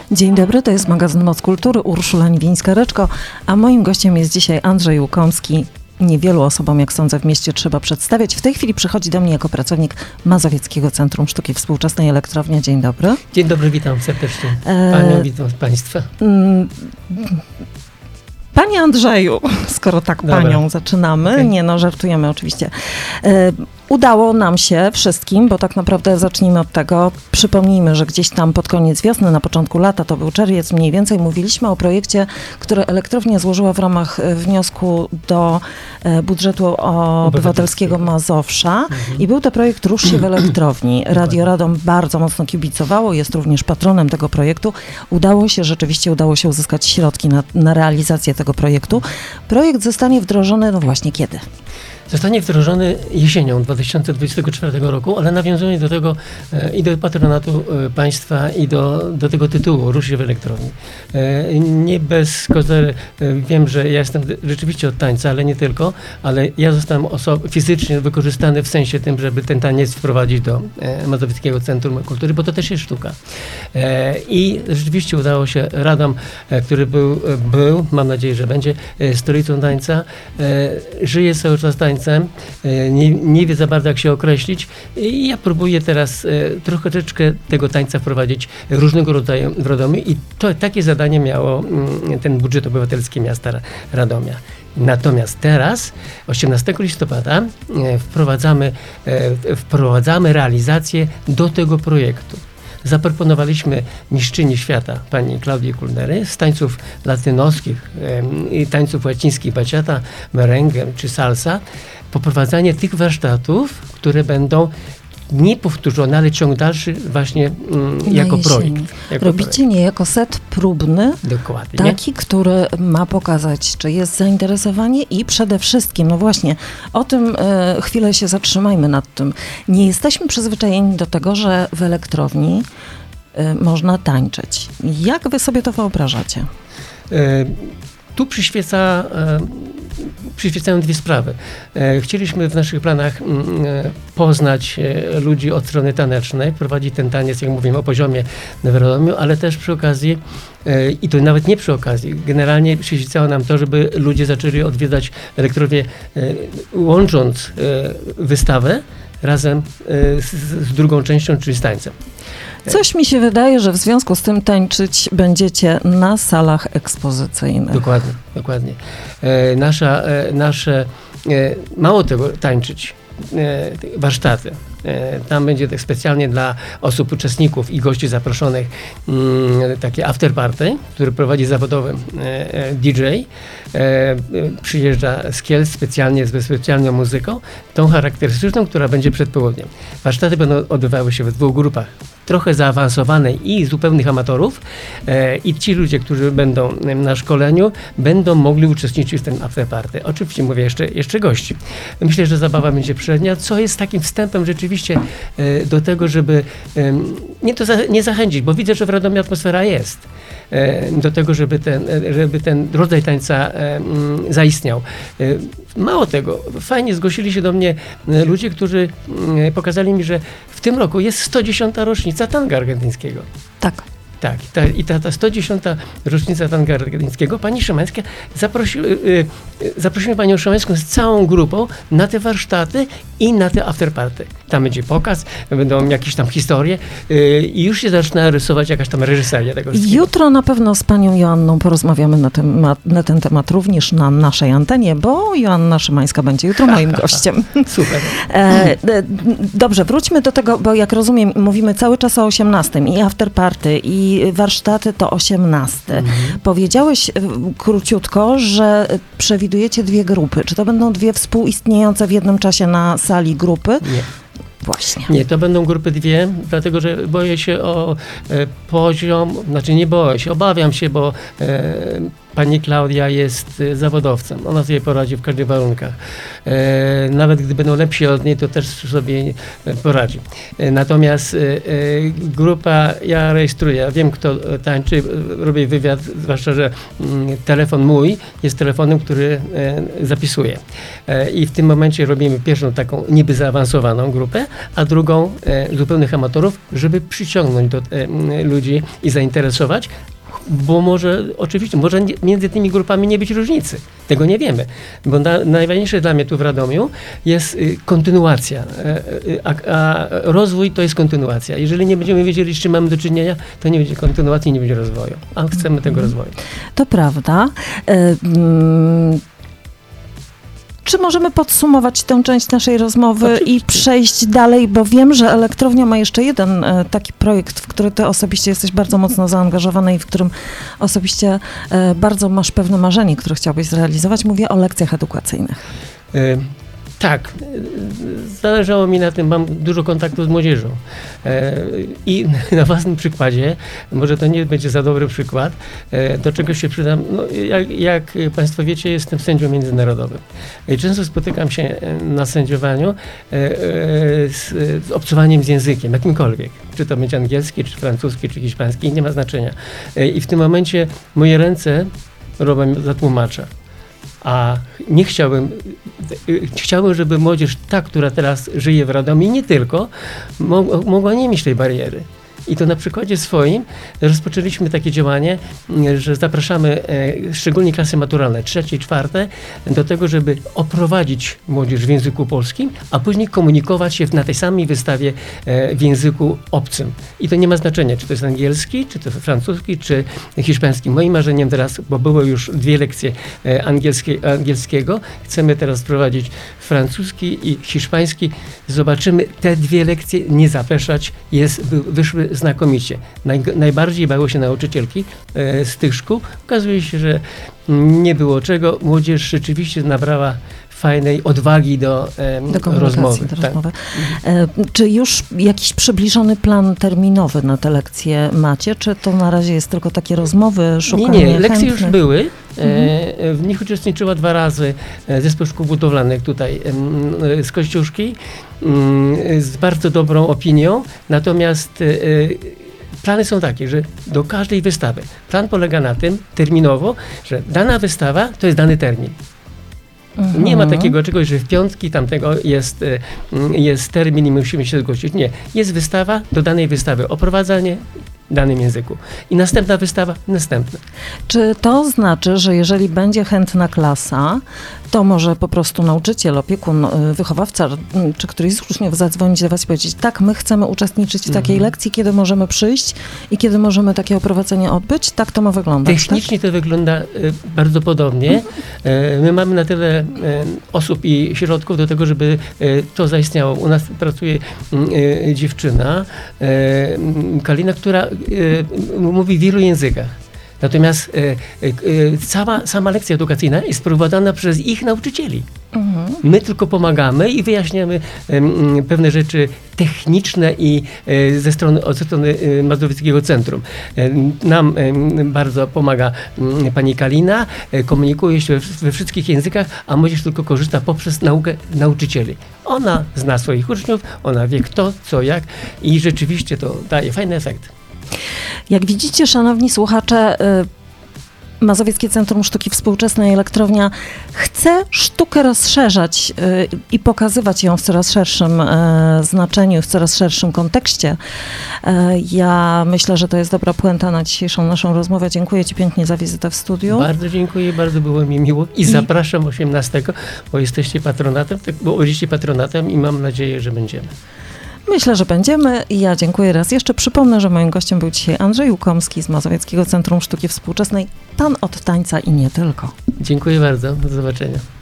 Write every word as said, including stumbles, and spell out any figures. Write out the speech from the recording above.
Dzień dobry, to jest magazyn Moc Kultury, Urszula Niwińska-Reczko, a moim gościem jest dzisiaj Andrzej Łukomski. Niewielu osobom, jak sądzę, w mieście trzeba przedstawiać. W tej chwili przychodzi do mnie jako pracownik Mazowieckiego Centrum Sztuki Współczesnej Elektrownia. Dzień dobry. Dzień dobry, witam serdecznie. Panią, e... witam Państwa. Panie Andrzeju, skoro tak Dobra. panią zaczynamy, okay. nie no, żartujemy oczywiście. E, udało nam się wszystkim, bo tak naprawdę zacznijmy od tego, przypomnijmy, że gdzieś tam pod koniec wiosny, na początku lata, to był czerwiec mniej więcej, mówiliśmy o projekcie, który elektrownia złożyła w ramach wniosku do e, budżetu obywatelskiego Mazowsza mhm. i był to projekt Rusz się w elektrowni. Radio Radom bardzo mocno kibicowało, jest również patronem tego projektu. Udało się, rzeczywiście udało się uzyskać środki na, na realizację tego projektu. Projekt zostanie wdrożony, no właśnie, kiedy? Zostanie wdrożony jesienią dwa tysiące dwudziestego czwartego roku, ale nawiązując do tego e, i do patronatu e, państwa i do, do tego tytułu Rusz się w elektrowni. E, nie bez kozery, e, wiem, że ja jestem rzeczywiście od tańca, ale nie tylko, ale ja zostałem oso- fizycznie wykorzystany w sensie tym, żeby ten taniec wprowadzić do e, Mazowieckiego Centrum Kultury, bo to też jest sztuka. E, I rzeczywiście udało się, Radom, e, który był, był, mam nadzieję, że będzie e, stolicą tańca, e, żyje cały czas tańcem. Nie, nie wie za bardzo, jak się określić i ja próbuję teraz e, troszeczkę tego tańca wprowadzić różnego rodzaju w Radomiu i to takie zadanie miało mm, ten budżet obywatelski miasta Radomia. Natomiast teraz, osiemnastego listopada, e, wprowadzamy, e, wprowadzamy realizację do tego projektu. Zaproponowaliśmy mistrzyni świata, pani Klaudii Kulnery, z tańców latynoskich i tańców łacińskich, baciata, merengue czy salsa, poprowadzanie tych warsztatów, które będą niepowtórzone, ale ciąg dalszy właśnie mm, jako projekt. Jako Robicie projekt. Niejako set próbny, Dokładnie. taki, który ma pokazać, czy jest zainteresowanie i przede wszystkim, no właśnie, o tym e, chwilę się zatrzymajmy nad tym. Nie jesteśmy przyzwyczajeni do tego, że w elektrowni e, można tańczyć. Jak wy sobie to wyobrażacie? E, tu przyświeca e, przyświecają dwie sprawy. E, chcieliśmy w naszych planach m, e, poznać e, ludzi od strony tanecznej, prowadzić ten taniec, jak mówimy, o poziomie w Radomiu, ale też przy okazji, e, i to nawet nie przy okazji, generalnie przyświecało nam to, żeby ludzie zaczęli odwiedzać elektrownię, e, łącząc e, wystawę razem e, z, z drugą częścią, czyli z tańcem. Coś mi się wydaje, że w związku z tym tańczyć będziecie na salach ekspozycyjnych. Dokładnie, dokładnie. E, nasza, e, nasze, e, mało tego tańczyć, e, warsztaty. E, tam będzie tak specjalnie dla osób, uczestników i gości zaproszonych mm, takie after party, który prowadzi zawodowy e, D J. E, przyjeżdża z Kielc specjalnie z specjalną muzyką, tą charakterystyczną, która będzie przed południem. Warsztaty będą odbywały się w dwóch grupach. Trochę zaawansowanej i zupełnych amatorów e, i ci ludzie, którzy będą na szkoleniu, będą mogli uczestniczyć w tym afterparty. Oczywiście mówię jeszcze, jeszcze gości. Myślę, że zabawa będzie przednia, co jest takim wstępem rzeczywiście e, do tego, żeby e, nie, to za, nie zachęcić, bo widzę, że w Radomiu atmosfera jest. E, do tego, żeby ten, żeby ten rodzaj tańca e, m, zaistniał. E, mało tego, fajnie zgłosili się do mnie ludzie, którzy m, pokazali mi, że w tym roku jest sto dziesiąta rocznica tango argentyńskiego. Tak. Tak, ta, i ta, ta sto dziesiąta rocznica tango argentyńskiego, pani Szymańska zaprosi, y, y, zaprosimy panią Szymańską z całą grupą na te warsztaty i na te afterparty. Tam będzie pokaz, będą jakieś tam historie y, i już się zaczyna rysować jakaś tam reżyseria tego wszystkiego. Jutro na pewno z panią Joanną porozmawiamy na, temat, na ten temat również na naszej antenie, bo Joanna Szymańska będzie jutro moim gościem. Super. E, dobrze, wróćmy do tego, bo jak rozumiem, mówimy cały czas o osiemnastym i afterparty i warsztaty to osiemnasty. Mhm. Powiedziałeś króciutko, że przewidujecie dwie grupy. Czy to będą dwie współistniejące w jednym czasie na sali grupy? Nie. Właśnie. Nie, to będą grupy dwie, dlatego że boję się o e, poziom, znaczy nie boję się, obawiam się, bo e, pani Klaudia jest e, zawodowcem. Ona sobie poradzi w każdych warunkach. E, nawet gdy będą lepsi od niej, to też sobie e, poradzi. E, natomiast e, e, grupa, ja rejestruję, ja wiem, kto tańczy, robię wywiad, zwłaszcza, że m, telefon mój jest telefonem, który e, zapisuje. E, I w tym momencie robimy pierwszą taką niby zaawansowaną grupę, a drugą e, zupełnych amatorów, żeby przyciągnąć do, e, ludzi i zainteresować, bo może, oczywiście, może nie, między tymi grupami nie być różnicy. Tego nie wiemy. Bo na, najważniejsze dla mnie tu w Radomiu jest y, kontynuacja. Y, a, a rozwój to jest kontynuacja. Jeżeli nie będziemy wiedzieli, z czym mamy do czynienia, to nie będzie kontynuacji, nie będzie rozwoju. A chcemy tego rozwoju. To prawda. Y, mm, Czy możemy podsumować tę część naszej rozmowy Oczywiście. i przejść dalej, bo wiem, że Elektrownia ma jeszcze jeden e, taki projekt, w który ty osobiście jesteś bardzo mocno zaangażowany i w którym osobiście e, bardzo masz pewne marzenie, które chciałbyś zrealizować. Mówię o lekcjach edukacyjnych. Y Tak, zależało mi na tym, mam dużo kontaktu z młodzieżą i na własnym przykładzie, może to nie będzie za dobry przykład, do czego się przydam, no, jak, jak Państwo wiecie, jestem sędzią międzynarodowym. Często spotykam się na sędziowaniu z, z obcowaniem z językiem, jakimkolwiek, czy to będzie angielski, czy francuski, czy hiszpański, nie ma znaczenia. I w tym momencie moje ręce robią za tłumacza. A nie chciałbym, chciałbym, żeby młodzież, ta, która teraz żyje w Radomiu, nie tylko, mogła nie mieć tej bariery. I to na przykładzie swoim rozpoczęliśmy takie działanie, że zapraszamy e, szczególnie klasy maturalne, trzecie i czwarte, do tego, żeby oprowadzić młodzież w języku polskim, a później komunikować się na tej samej wystawie e, w języku obcym. I to nie ma znaczenia, czy to jest angielski, czy to francuski, czy hiszpański. Moim marzeniem teraz, bo były już dwie lekcje e, angielskie, angielskiego, chcemy teraz prowadzić francuski i hiszpański. Zobaczymy, te dwie lekcje nie zapeszać, jest, wyszły znakomicie. Naj, najbardziej bały się nauczycielki e, z tych szkół. Okazuje się, że nie było czego. Młodzież rzeczywiście nabrała fajnej odwagi do, e, do rozmowy. Do rozmowy. Tak. E, czy już jakiś przybliżony plan terminowy na te lekcje macie? Czy to na razie jest tylko takie rozmowy, szukanie Nie, nie. Lekcje chętnych? już były. Mhm. E, w nich uczestniczyła dwa razy zespół szkół budowlanych tutaj e, z Kościuszki e, z bardzo dobrą opinią. Natomiast e, plany są takie, że do każdej wystawy plan polega na tym terminowo, że dana wystawa to jest dany termin. Mhm. Nie ma takiego czegoś, że w piątki tamtego jest, jest termin i musimy się zgłosić. Nie. Jest wystawa, do danej wystawy oprowadzanie w danym języku. I następna wystawa, następna. Czy to znaczy, że jeżeli będzie chętna klasa, to może po prostu nauczyciel, opiekun, wychowawca, czy któryś z uczniów zadzwonić do was i powiedzieć, tak, my chcemy uczestniczyć w takiej mhm. lekcji, kiedy możemy przyjść i kiedy możemy takie oprowadzenie odbyć? Tak to ma wyglądać. Technicznie tak? to wygląda y, bardzo podobnie. Mhm. Y, my mamy na tyle y, osób i środków do tego, żeby y, to zaistniało. U nas pracuje y, dziewczyna, y, Kalina, która y, mówi w wielu językach. Natomiast e, e, cała sama lekcja edukacyjna jest prowadzona przez ich nauczycieli. Mhm. My tylko pomagamy i wyjaśniamy e, pewne rzeczy techniczne i e, ze strony, od strony e, Mazowieckiego Centrum. E, nam e, bardzo pomaga e, pani Kalina, e, komunikuje się we, we wszystkich językach, a młodzież tylko korzysta poprzez naukę nauczycieli. Ona zna swoich uczniów, ona wie kto, co, jak i rzeczywiście to daje fajny efekt. Jak widzicie, szanowni słuchacze, Mazowieckie Centrum Sztuki Współczesnej Elektrownia chce sztukę rozszerzać i pokazywać ją w coraz szerszym znaczeniu, w coraz szerszym kontekście. Ja myślę, że to jest dobra puenta na dzisiejszą naszą rozmowę. Dziękuję ci pięknie za wizytę w studiu. Bardzo dziękuję, bardzo było mi miło i zapraszam osiemnastego, bo jesteście patronatem, bo będziecie patronatem i mam nadzieję, że będziemy. Myślę, że będziemy i ja dziękuję raz jeszcze. Przypomnę, że moim gościem był dzisiaj Andrzej Łukomski z Mazowieckiego Centrum Sztuki Współczesnej, pan od tańca i nie tylko. Dziękuję bardzo, do zobaczenia.